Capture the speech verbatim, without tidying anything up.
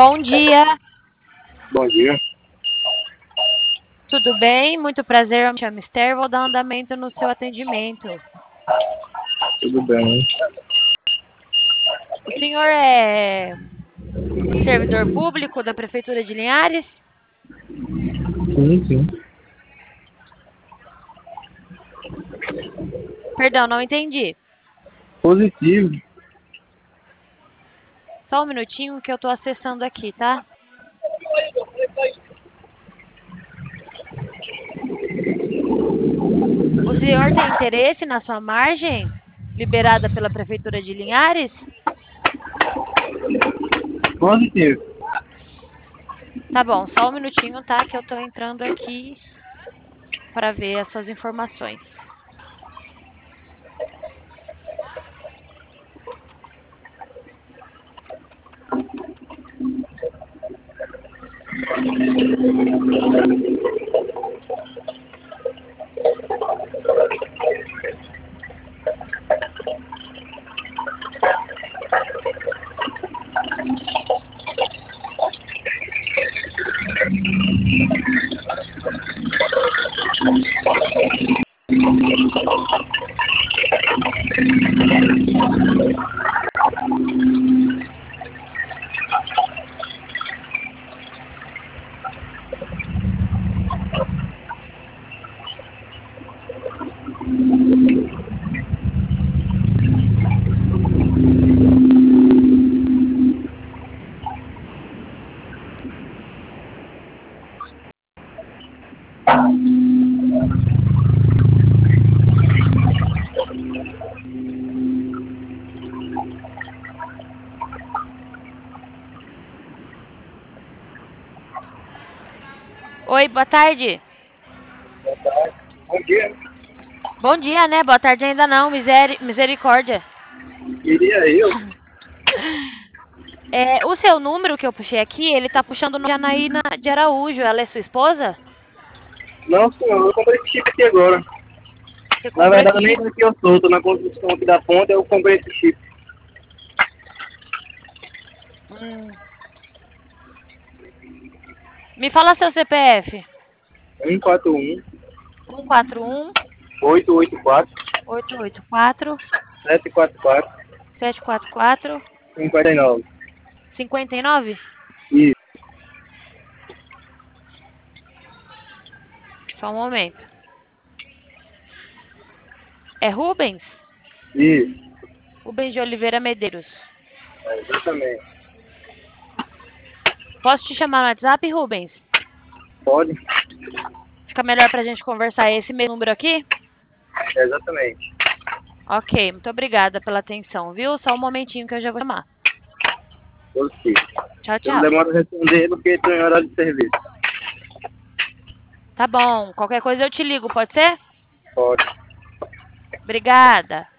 Bom dia, Bom dia. tudo bem? Muito prazer, eu me chamo Esther, vou dar andamento no seu atendimento. Tudo bem? O senhor é servidor público da Prefeitura de Linhares? Sim, sim. Perdão, não entendi. Positivo. Só um minutinho que eu estou acessando aqui, tá? O senhor tem interesse na sua margem liberada pela Prefeitura de Linhares? Positivo. Tá bom, só um minutinho, tá? Que eu estou entrando aqui para ver as suas informações. Oi, boa tarde. Bom dia. Bom dia, né? Boa tarde ainda não, miseri misericórdia. Queria eu. É, o seu número que eu puxei aqui, ele tá puxando no Janaína de Araújo. Ela é sua esposa? Não, senhor, eu comprei esse chip aqui agora. Você Na comprou verdade, esse eu nem chip? sei que eu sou, tô na construção aqui da ponte, eu comprei esse chip. Hum. Me fala seu C P F. um quatro um, um quatro um, oito oito quatro, oito oito quatro, sete quatro quatro, sete quatro quatro, cinco nove. cinco nove. Isso, Só um momento. É Rubens? isso. Rubens de Oliveira Medeiros. É, exatamente. Posso te chamar no WhatsApp, Rubens? Pode? Fica melhor pra gente conversar esse meu número aqui? É, exatamente. Ok, muito obrigada pela atenção, viu? Só um momentinho que eu já vou chamar. Positivo. Tchau, Eu não tchau. demoro a responder porque estou em horário de serviço. Tá bom, qualquer coisa eu te ligo, pode ser? Pode. Obrigada.